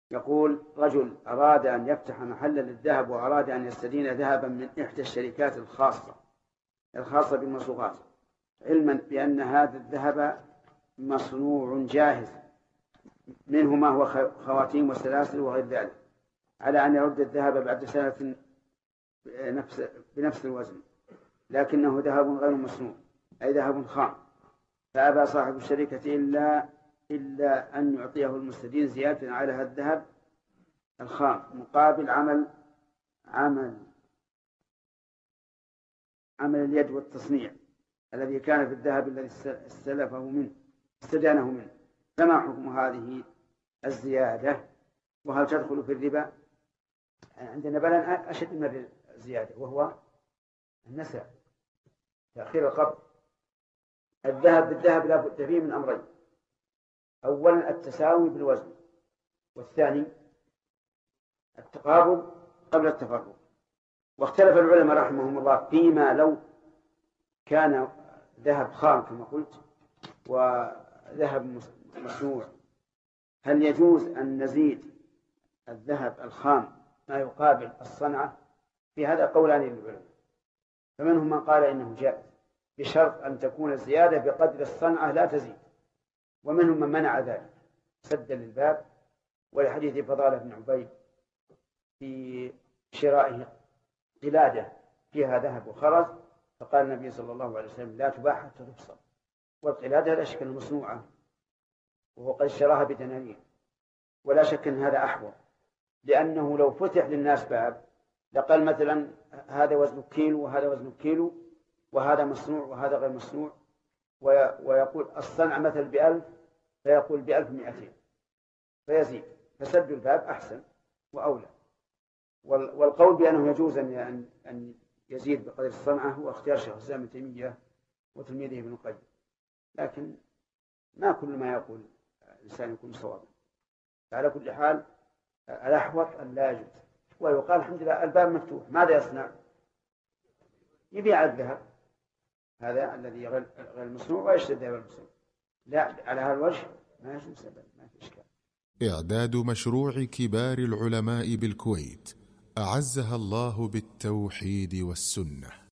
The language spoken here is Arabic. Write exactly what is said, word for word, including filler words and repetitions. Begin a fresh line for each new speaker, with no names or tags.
يقول رجل أراد أن يفتح محلا للذهب وأراد أن يستدين ذهبا من إحدى الشركات الخاصة الخاصة بالمصوغات، علما بأن هذا الذهب مصنوع جاهز منه ما هو خواتيم وسلاسل وغير ذلك، على أن يرد الذهب بعد سنة بنفس الوزن، لكنه ذهب غير مصنوع أي ذهب خام، فأبى صاحب الشركة إلا إلا أن يعطيه المستدين زيادة على هذا الذهب الخام مقابل عمل عمل عمل اليد والتصنيع الذي كان في الذهب الذي استلفه منه استدانه منه. فما حكم هذه الزيادة؟ وهل تدخل في الربا؟ عندنا بلد أشد من الزيادة وهو النسع، تأخير القبض. الذهب بالذهب لا بد فيه من أمرين: أولا التساوي بالوزن، والثاني التقابل قبل التفرق. واختلف العلماء رحمهم الله فيما لو كان ذهب خام كما قلت وذهب مصنوع، هل يجوز أن نزيد الذهب الخام ما يقابل الصنعة؟ في هذا قولان للعلماء، فمنهم من قال إنه جائز بشرط أن تكون الزيادة بقدر الصنعة لا تزيد، ومنهم من منع ذلك سدا للباب، ولحديث فضالة بن عبيد في شرائه قلادة فيها ذهب وخرز، فقال النبي صلى الله عليه وسلم لا تباع حتى تفصل. والقلادة لا شك أنها مصنوعة وهو قد اشتراها بدنانير، ولا شك أن هذا أحوط، لأنه لو فتح للناس باب لقال مثلا هذا وزن كيلو وهذا وزن كيلو وهذا مصنوع وهذا غير مصنوع، ويقول الصنع مثل بألف فيقول بألف مئتين فيزيد، فسد الباب أحسن وأولى. والقول بأنه يجوز أن يزيد بقدر الصنعة هو اختيار شيخ الإسلام ابن تيمية وتلميذه ابن القيم، لكن ما كل ما يقول الإنسان يكون صوابا. فعلى كل حال الأحوط أن لا يجوز، ويقال الحمد لله الباب مفتوح، ماذا يصنع؟ يبيع الذهب هذا الذي غير المصنوع ويشتري الذهب المصنوع. لا، على هذا الوجه ما يجوز، ما في إشكال.
إعداد مشروع كبار العلماء بالكويت أعزها الله بالتوحيد والسنة.